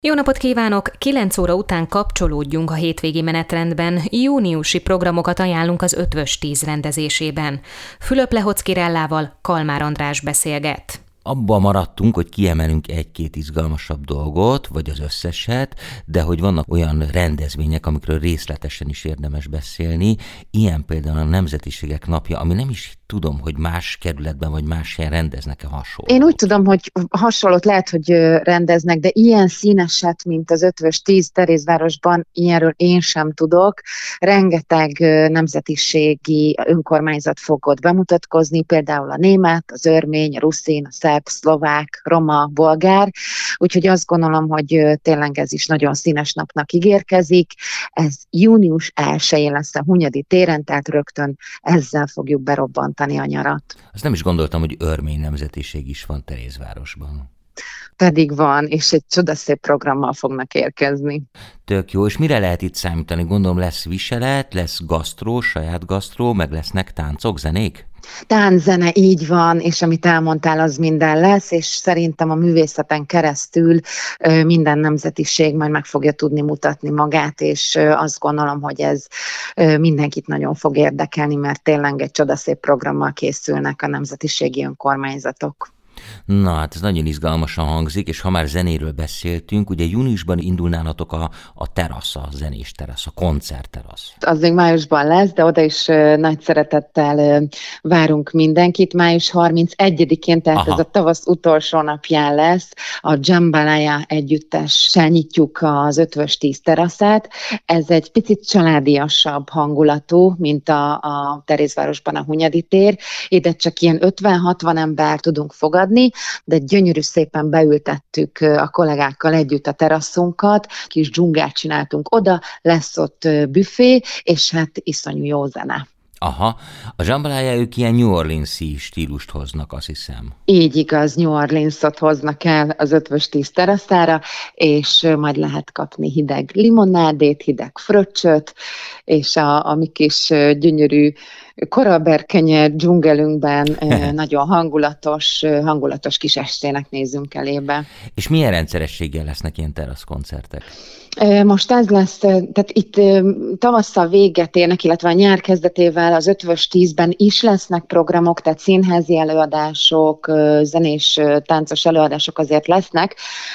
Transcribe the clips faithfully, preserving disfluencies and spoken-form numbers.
Jó napot kívánok! kilenc óra után kapcsolódjunk a hétvégi menetrendben. Júniusi programokat ajánlunk az Ötvös tíz rendezésében. Fülöp Lehocki Rellával Kalmár András beszélget. Abban maradtunk, hogy kiemelünk egy-két izgalmasabb dolgot, vagy az összeset, de hogy vannak olyan rendezvények, amikről részletesen is érdemes beszélni. Ilyen például a Nemzetiségek Napja, ami nem is tudom, hogy más kerületben vagy más helyen rendeznek-e hasonlót. Én úgy tudom, hogy hasonlót lehet, hogy rendeznek, de ilyen színeset, mint az Ötvös tíz Terézvárosban, ilyenről én sem tudok. Rengeteg nemzetiségi önkormányzat fog ott bemutatkozni, például a német, az örmény, a ruszin, a szerb, szlovák, roma, bolgár, úgyhogy azt gondolom, hogy tényleg ez is nagyon színes napnak ígérkezik. Ez június elsején lesz a Hunyadi téren, tehát rögtön ezzel fogjuk berobbantani a nyarat. Azt nem is gondoltam, hogy örmény nemzetiség is van Terézvárosban. Pedig van, és egy csodaszép programmal fognak érkezni. Tök jó, és mire lehet itt számítani? Gondolom lesz viselet, lesz gasztró, saját gasztró, meg lesznek táncok, zenék? Tánczene, így van, és amit elmondtál, az minden lesz, és szerintem a művészeten keresztül minden nemzetiség majd meg fogja tudni mutatni magát, és azt gondolom, hogy ez mindenkit nagyon fog érdekelni, mert tényleg egy csodaszép programmal készülnek a nemzetiségi önkormányzatok. Na, hát ez nagyon izgalmasan hangzik, és ha már zenéről beszéltünk, ugye júniusban indul nálatok a, a terasz, a zenés terasz, a koncertterasz. Az még májusban lesz, de oda is nagy szeretettel várunk mindenkit. május harmincegyedikén, tehát Aha. ez a tavasz utolsó napján lesz, a Jambalaya együttessel nyitjuk az Ötvös tíz teraszát. Ez egy picit családiasabb hangulatú, mint a, a Terézvárosban a Hunyadi tér. Ide csak ilyen ötven-hatvan ember tudunk fogadni, de gyönyörű szépen beültettük a kollégákkal együtt a teraszunkat, kis dzsungát csináltunk oda, lesz ott büfé, és hát iszonyú jó zene. Aha, a Jambalaya ők ilyen New Orleans-i stílust hoznak, azt hiszem. Így igaz, New Orleans-ot hoznak el az Ötvös tíz teraszára, és majd lehet kapni hideg limonádét, hideg fröccsöt, és a, a mi kis gyönyörű koralberkenye dzsungelünkben nagyon hangulatos, hangulatos kis estének nézzünk elébe. És milyen rendszerességgel lesznek ilyen teraszkoncertek? Most ez lesz, tehát itt tavasszal véget érnek, illetve a nyár kezdetével az Ötvös tízben is lesznek programok, tehát színházi előadások, zenés, táncos előadások azért lesznek,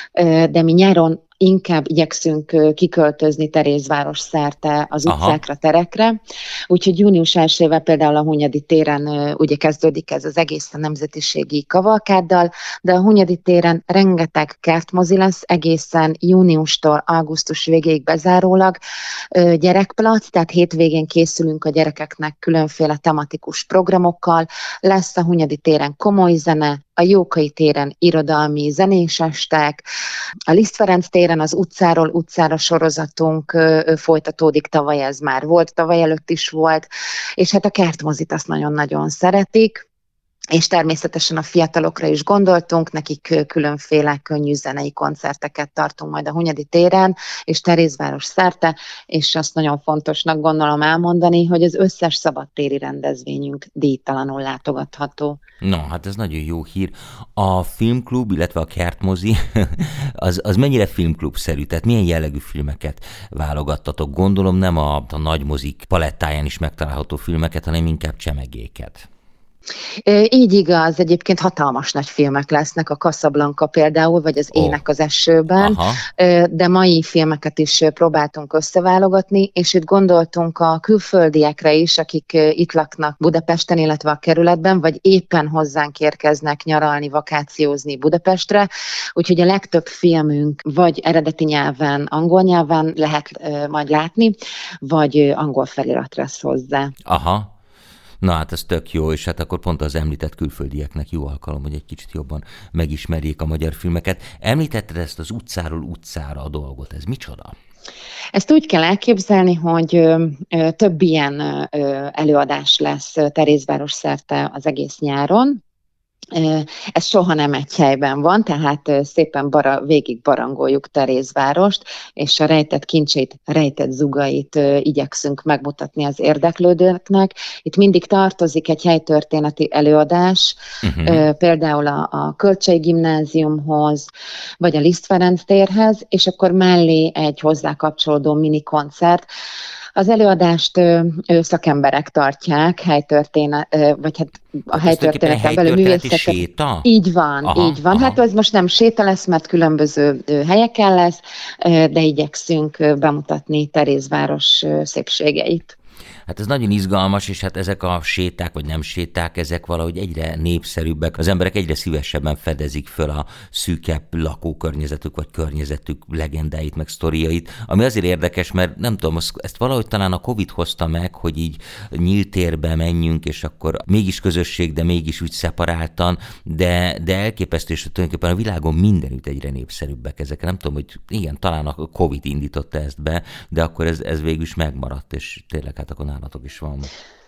de mi nyáron inkább igyekszünk kiköltözni Terézváros szerte az utcákra, Aha. terekre. Úgyhogy június elsejével például a Hunyadi téren ugye kezdődik ez az egész a nemzetiségi kavalkáddal, de a Hunyadi téren rengeteg kertmozi lesz egészen júniustól augusztus végéig bezárólag. Gyerekplac, tehát hétvégén készülünk a gyerekeknek különféle tematikus programokkal. Lesz a Hunyadi téren komoly zene, a Jókai téren irodalmi zenés estek, a Liszt Ferenc téren az utcáról utcára sorozatunk folytatódik, tavaly ez már volt, tavaly előtt is volt, és hát a kertmozit azt nagyon-nagyon szeretik, és természetesen a fiatalokra is gondoltunk, nekik különféle könnyű zenei koncerteket tartunk majd a Hunyadi téren, és Terézváros szerte, és azt nagyon fontosnak gondolom elmondani, hogy az összes szabadtéri rendezvényünk díjtalanul látogatható. No, hát ez nagyon jó hír. A filmklub, illetve a kertmozi, az, az mennyire filmklubszerű? Tehát milyen jellegű filmeket válogattatok? Gondolom nem a, a nagy mozik palettáján is megtalálható filmeket, hanem inkább csemegéket. Így igaz, egyébként hatalmas nagy filmek lesznek, a Casablanca például, vagy az oh. Ének az esőben, Aha. de mai filmeket is próbáltunk összeválogatni, és itt gondoltunk a külföldiekre is, akik itt laknak Budapesten, illetve a kerületben, vagy éppen hozzánk érkeznek nyaralni, vakációzni Budapestre, úgyhogy a legtöbb filmünk vagy eredeti nyelven, angol nyelven lehet majd látni, vagy angol felirat lesz hozzá. Aha. Na hát ez tök jó, és hát akkor pont az említett külföldieknek jó alkalom, hogy egy kicsit jobban megismerjék a magyar filmeket. Említetted ezt az utcáról utcára a dolgot, ez micsoda? Ezt úgy kell elképzelni, hogy ö, ö, több ilyen ö, előadás lesz Terézváros szerte az egész nyáron, Ez soha nem egy helyben van, tehát szépen bara, végig barangoljuk Terézvárost, és a rejtett kincseit, rejtett zugait igyekszünk megmutatni az érdeklődőknek. Itt mindig tartozik egy helytörténeti előadás, uh-huh. például a, a Kölcsei Gimnáziumhoz, vagy a Liszt Ferenc térhez, és akkor mellé egy hozzá kapcsolódó mini koncert. Az előadást ö, ö, szakemberek tartják, helytörténet, ö, vagy hát a helytörténeten belül művészek. Séta? Így van, aha, így van. Aha. Hát ez most nem séta lesz, mert különböző ö, helyeken lesz, ö, de igyekszünk ö, bemutatni Terézváros ö, szépségeit. Hát ez nagyon izgalmas, és hát ezek a séták, vagy nem séták, ezek valahogy egyre népszerűbbek. Az emberek egyre szívesebben fedezik föl a szűkebb lakókörnyezetük, vagy környezetük legendáit, meg sztoriait, ami azért érdekes, mert nem tudom, ezt valahogy talán a Covid hozta meg, hogy így nyílt térbe menjünk, és akkor mégis közösség, de mégis úgy szeparáltan, de, de elképesztő, és tulajdonképpen a világon mindenütt egyre népszerűbbek ezek. Nem tudom, hogy igen, talán a Covid indította ezt be, de akkor ez, ez végül is megmaradt, és tényleg hát akkor nálatok is van.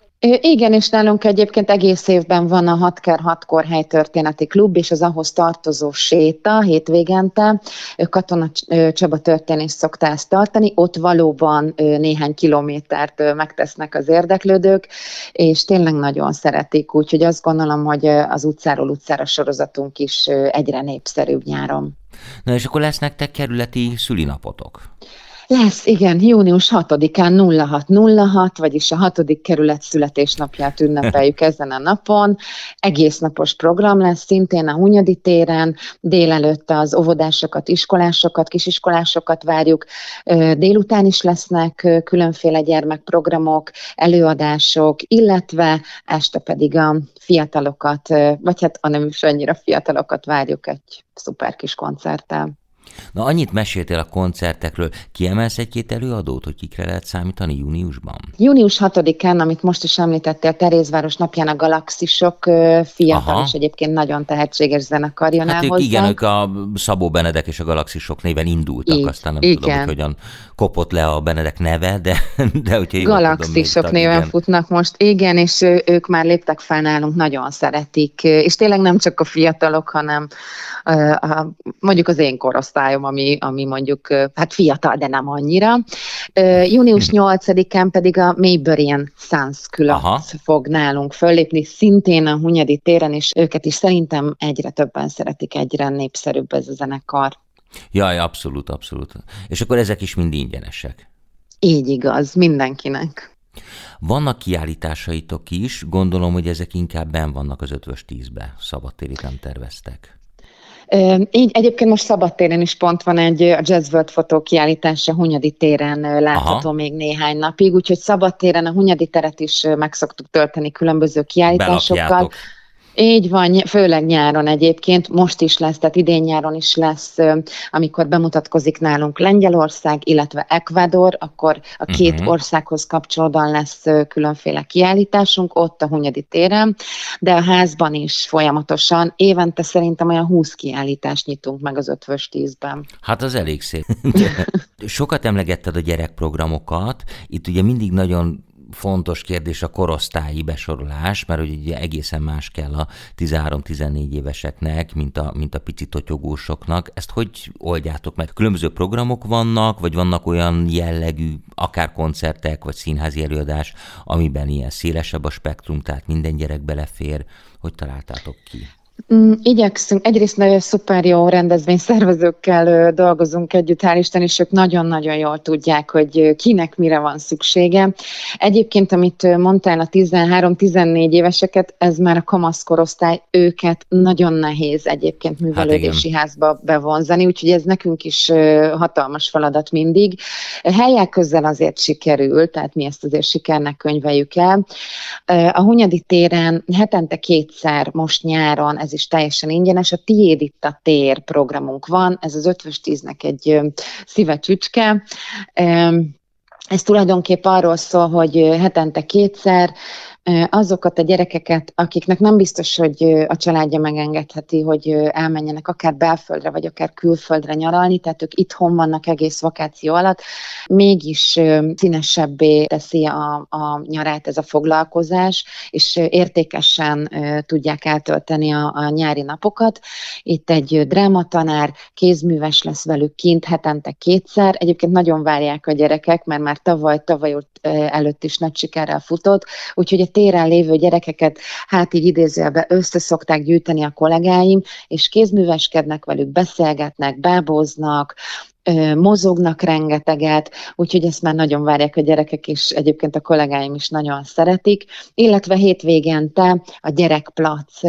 Igen, és nálunk egyébként egész évben van a hat kor hatkor helytörténeti klub, és az ahhoz tartozó séta hétvégente. Katona Csaba történész szokta ezt tartani, ott valóban néhány kilométert megtesznek az érdeklődők, és tényleg nagyon szeretik, úgyhogy azt gondolom, hogy az utcáról utcára sorozatunk is egyre népszerűbb nyáron. Na és akkor lesz nektek kerületi szülinapotok? Lesz, igen, június hatodikán nulla hat nulla hat, vagyis a hatodik kerület születésnapját ünnepeljük ezen a napon. Egész napos program lesz, szintén a Hunyadi téren, délelőtt az óvodásokat, iskolásokat, kisiskolásokat várjuk, délután is lesznek különféle gyermekprogramok, előadások, illetve este pedig a fiatalokat, vagy hát a nem is annyira fiatalokat várjuk egy szuper kis koncerttel. Na, annyit meséltél a koncertekről. Kiemelsz egy-két előadót, hogy kikre lehet számítani júniusban? június hatodikán, amit most is említettél, Terézváros napján a Galaxisok fiatal, aha, és egyébként nagyon tehetséges zenekar jön hát el ők, hozzá. igen, ők a Szabó Benedek és a Galaxisok néven indultak, így, aztán nem igen. tudom, hogy hogyan kopott le a Benedek neve, de, de hogyha jól Galaxisok tudom, néven igen. futnak most, igen, és ők már léptek fel nálunk, nagyon szeretik, és tényleg nem csak a fiatalok, hanem a, a, mondjuk az én korosztályom, ami, ami mondjuk hát fiatal, de nem annyira. június nyolcadikán pedig a Mayberian Sons Club fog nálunk föllépni, szintén a Hunyadi téren, és őket is szerintem egyre többen szeretik, egyre népszerűbb ez a zenekar. Jaj, abszolút, abszolút. És akkor ezek is mind ingyenesek. Így igaz, mindenkinek. Vannak kiállításaitok is, gondolom, hogy ezek inkább benn vannak az ötvös tízbe, szabadtérit nem terveztek. Így egyébként most szabadtéren is pont van egy a Jazz World fotó kiállítása, Hunyadi téren látható, aha, még néhány napig, úgyhogy szabadtéren a Hunyadi teret is meg szoktuk tölteni különböző kiállításokkal. Belapjátok. Így van, főleg nyáron egyébként, most is lesz, tehát idén nyáron is lesz, amikor bemutatkozik nálunk Lengyelország, illetve Ecuador, akkor a két uh-huh. országhoz kapcsolódóan lesz különféle kiállításunk ott a Hunyadi téren, de a házban is folyamatosan, évente szerintem olyan húsz kiállítást nyitunk meg az ötvös tízben. Hát az elég szép. Sokat emlegetted a gyerekprogramokat, itt ugye mindig nagyon fontos kérdés a korosztályi besorolás, mert ugye egészen más kell a tizenhárom-tizennégy éveseknek, mint a, mint a pici totyogósoknak. Ezt hogy oldjátok meg? Különböző programok vannak, vagy vannak olyan jellegű, akár koncertek, vagy színházi előadás, amiben ilyen szélesebb a spektrum, tehát minden gyerek belefér. Hogy találtátok ki? Igyekszünk, egyrészt nagyon szuper jó rendezvényszervezőkkel dolgozunk együtt, hál' Isten, és ők nagyon-nagyon jól tudják, hogy kinek mire van szüksége. Egyébként, amit mondtál, a tizenhárom-tizennégy éveseket, ez már a kamaszkorosztály, őket nagyon nehéz egyébként művelődési hát házba bevonzani, úgyhogy ez nekünk is hatalmas feladat mindig. Helyek közel azért sikerül, tehát mi ezt azért sikernek könyveljük el. A Hunyadi téren hetente kétszer, most nyáron, ez is teljesen ingyenes, a Tiéd itt a tér programunk van, ez az ötvös tíznek egy szíve csücske. Ez tulajdonképp arról szól, hogy hetente kétszer azokat a gyerekeket, akiknek nem biztos, hogy a családja megengedheti, hogy elmenjenek akár belföldre, vagy akár külföldre nyaralni, tehát ők itthon vannak egész vakáció alatt, mégis színesebbé teszi a, a nyarát ez a foglalkozás, és értékesen tudják eltölteni a, a nyári napokat. Itt egy drámatanár, kézműves lesz velük kint hetente kétszer. Egyébként nagyon várják a gyerekek, mert már tavaly, tavaly előtt is nagy sikerrel futott, úgyhogy a téren lévő gyerekeket hát így idézőjelben össze szokták gyűjteni a kollégáim, és kézműveskednek velük, beszélgetnek, báboznak, mozognak rengeteget, úgyhogy ezt már nagyon várják a gyerekek, és egyébként a kollégáim is nagyon szeretik, illetve hétvégente a Gyerekplac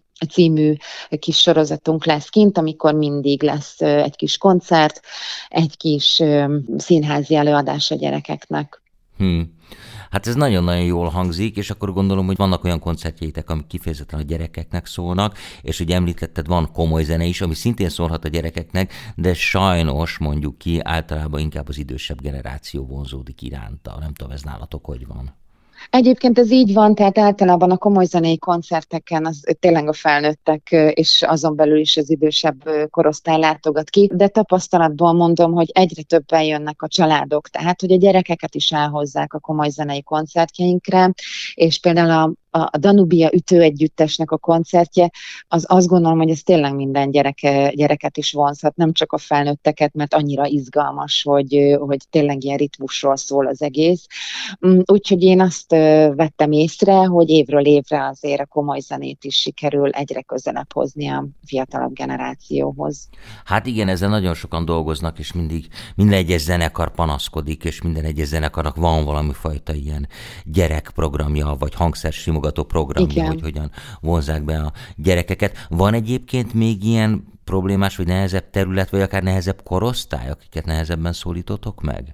című kis sorozatunk lesz kint, amikor mindig lesz egy kis koncert, egy kis színházi előadás a gyerekeknek. Hmm. Hát ez nagyon-nagyon jól hangzik, és akkor gondolom, hogy vannak olyan koncertjeitek, amik kifejezetten a gyerekeknek szólnak, és ugye említetted, van komoly zene is, ami szintén szólhat a gyerekeknek, de sajnos mondjuk ki, általában inkább az idősebb generáció vonzódik iránta. Nem tudom, ez nálatok hogy van? Egyébként ez így van, tehát általában a komoly zenei koncerteken az tényleg a felnőttek, és azon belül is az idősebb korosztály látogat ki, de tapasztalatból mondom, hogy egyre többen jönnek a családok, tehát hogy a gyerekeket is elhozzák a komoly zenei koncertjeinkre, és például a a Danubia ütőegyüttesnek a koncertje, az azt gondolom, hogy ez tényleg minden gyereke, gyereket is vonzhat, nem csak a felnőtteket, mert annyira izgalmas, hogy, hogy tényleg ilyen ritmusról szól az egész. Úgyhogy én azt vettem észre, hogy évről évre azért a komoly zenét is sikerül egyre közelebb hozni a fiatalabb generációhoz. Hát igen, ezzel nagyon sokan dolgoznak, és mindig minden egyes zenekar panaszkodik, és minden egyes zenekarnak van valami fajta ilyen gyerekprogramja, vagy hangszersimogató programja, igen, hogy hogyan vonzzák be a gyerekeket. Van egyébként még ilyen problémás, vagy nehezebb terület, vagy akár nehezebb korosztály, akiket nehezebben szólítotok meg?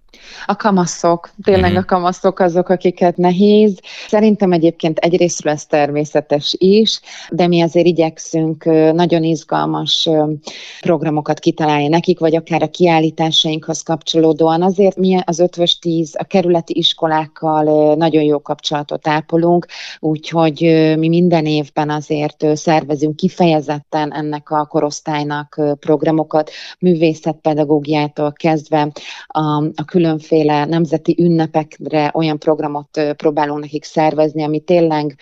A kamaszok, tényleg uh-huh. a kamaszok azok, akiket nehéz. Szerintem egyébként egyrésztről ez természetes is, de mi azért igyekszünk nagyon izgalmas programokat kitalálni nekik, vagy akár a kiállításainkhoz kapcsolódóan. Azért mi az Ötvös tíz a kerületi iskolákkal nagyon jó kapcsolatot ápolunk, úgyhogy mi minden évben azért szervezünk kifejezetten ennek a korosztálynak programokat, művészetpedagógiától kezdve a, a különféle nemzeti ünnepekre olyan programot próbálunk nekik szervezni, ami tényleg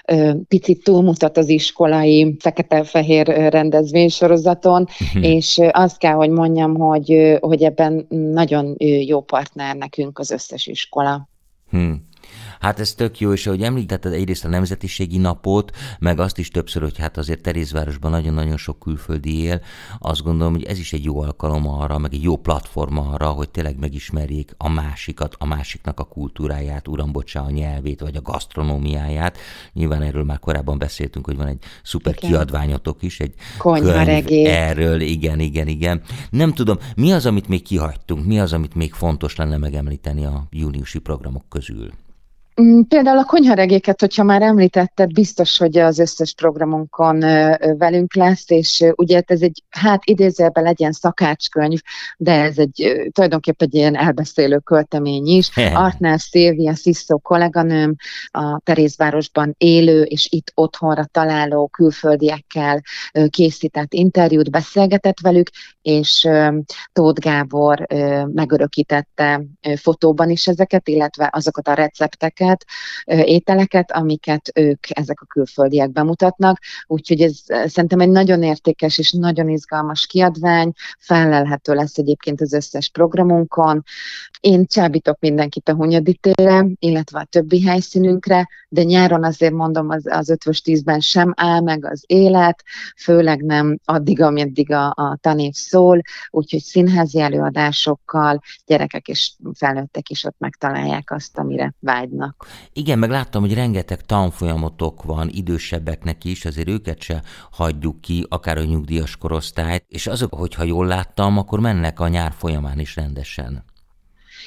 picit túlmutat az iskolai fekete-fehér rendezvénysorozaton, uh-huh. és azt kell, hogy mondjam, hogy, hogy ebben nagyon jó partner nekünk az összes iskola. Hmm. Hát ez tök jó, és ahogy említetted egyrészt a nemzetiségi napot, meg azt is többször, hogy hát azért Terézvárosban nagyon-nagyon sok külföldi él, azt gondolom, hogy ez is egy jó alkalom arra, meg egy jó platform arra, hogy tényleg megismerjék a másikat, a másiknak a kultúráját, uram bocsá, a nyelvét, vagy a gasztronómiáját. Nyilván erről már korábban beszéltünk, hogy van egy szuper igen. kiadványotok is, egy könyv erről, igen, igen, igen. Nem tudom, mi az, amit még kihagytunk, mi az, amit még fontos lenne megemlíteni a júniusi programok közül? Például a konyharegéket, hogyha már említetted, biztos, hogy az összes programunkon velünk lesz, és ugye ez egy, hát idézőjelben legyen szakácskönyv, de ez egy tulajdonképpen egy ilyen elbeszélő költemény is. Artnál Szilvia Sziszó kolléganőm a Terézvárosban élő és itt otthonra találó külföldiekkel készített interjút, beszélgetett velük, és Tóth Gábor megörökítette fotóban is ezeket, illetve azokat a recepteket, ételeket, amiket ők, ezek a külföldiek bemutatnak. Úgyhogy ez szerintem egy nagyon értékes és nagyon izgalmas kiadvány, fellelhető lesz egyébként az összes programunkon. Én csábítok mindenkit a Hunyadi térre, illetve a többi helyszínünkre, de nyáron azért mondom, az, az Ötvös tízben sem áll meg az élet, főleg nem addig, ameddig a, a tanév szól, úgyhogy színházi előadásokkal gyerekek és felnőttek is ott megtalálják azt, amire vágynak. Igen, meg láttam, hogy rengeteg tanfolyamotok van idősebbeknek is, azért őket se hagyjuk ki, akár a nyugdíjas korosztályt, és azok, hogyha jól láttam, akkor mennek a nyár folyamán is rendesen.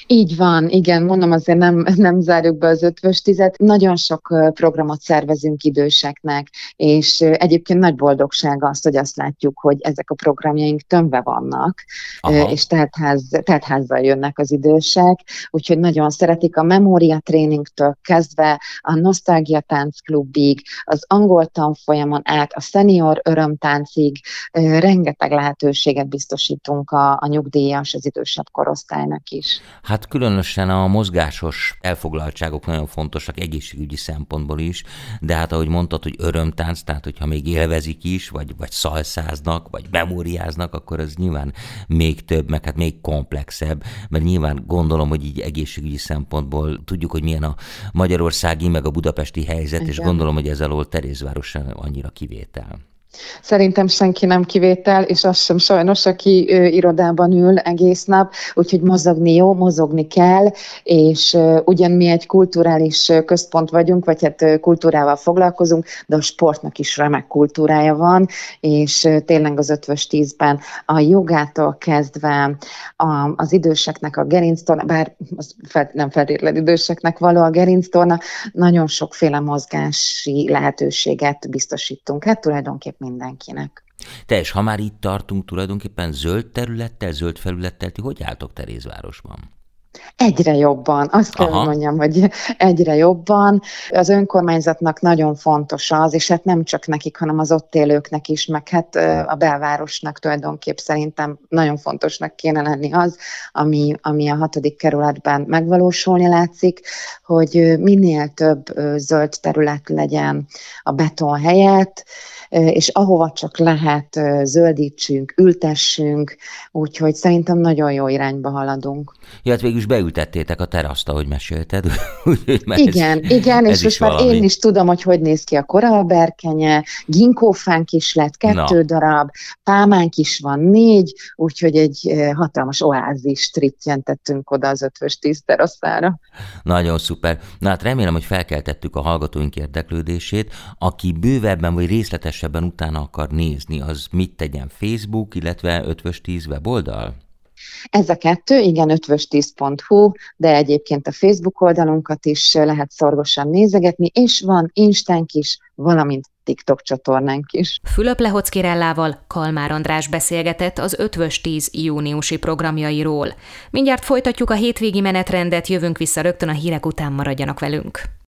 Így van, igen, mondom, azért nem, nem zárjuk be az ötvös tízet. Nagyon sok programot szervezünk időseknek, és egyébként nagy boldogság az, hogy azt látjuk, hogy ezek a programjaink tömve vannak, Aha. és teltház, teltházzal jönnek az idősek, úgyhogy nagyon szeretik a memória tréningtől kezdve a nosztalgia táncklubig, az angol tanfolyamon át, a senior örömtáncig, rengeteg lehetőséget biztosítunk a, a nyugdíjas, az idősebb korosztálynak is. Hát különösen a mozgásos elfoglaltságok nagyon fontosak egészségügyi szempontból is, de hát ahogy mondtad, hogy örömtánc, tehát hogyha még élvezik is, vagy, vagy szalszáznak, vagy memóriáznak, akkor ez nyilván még több, meg hát még komplexebb, mert nyilván gondolom, hogy így egészségügyi szempontból tudjuk, hogy milyen a magyarországi, meg a budapesti helyzet, Igen. és gondolom, hogy ez alól Terézváros annyira kivétel. Szerintem senki nem kivétel, és az sem sajnos, aki ö, irodában ül egész nap, úgyhogy mozogni jó, mozogni kell, és ö, ugyan mi egy kulturális központ vagyunk, vagy hát ö, kultúrával foglalkozunk, de a sportnak is remek kultúrája van, és ö, tényleg az ötvös tízben a jogától kezdve a, az időseknek a gerinctorna, bár az fel, nem feltétlenül időseknek való a gerinctorna, nagyon sokféle mozgási lehetőséget biztosítunk. Hát tulajdonképpen mindenkinek. Te, és ha már itt tartunk, tulajdonképpen zöld területtel, zöld felülettel, ti hogy álltok Terézvárosban? Egyre jobban. Azt kell, hogy mondjam, hogy egyre jobban. Az önkormányzatnak nagyon fontos az, és hát nem csak nekik, hanem az ott élőknek is, meg hát a belvárosnak tulajdonképp szerintem nagyon fontosnak kéne lenni az, ami, ami a hatodik kerületben megvalósulni látszik, hogy minél több zöld terület legyen a beton helyett, és ahova csak lehet, zöldítsünk, ültessünk, úgyhogy szerintem nagyon jó irányba haladunk. Ja, hát végül is beültettétek a teraszt, ahogy mesélted. igen, ez, igen, ez és most már én is tudom, hogy hogy néz ki a korallberkenye, ginkófánk is lett kettő Na. darab, pálmánk is van négy, úgyhogy egy hatalmas oázist rittyentettünk oda az ötvös tíz teraszára. Nagyon szuper. Na hát remélem, hogy felkeltettük a hallgatóink érdeklődését. Aki bővebben vagy részletesebben utána akar nézni, az mit tegyen? Facebook, illetve ötvös tíz weboldal? Ez a kettő, igen, ötvös tíz pont hu, de egyébként a Facebook oldalunkat is lehet szorgosan nézegetni, és van Instánk is, valamint TikTok csatornánk is. Fülöp-Lehocki-Rellával Kalmár András beszélgetett az ötvös tíz júniusi programjairól. Mindjárt folytatjuk a hétvégi menetrendet, jövünk vissza rögtön a hírek után, maradjanak velünk.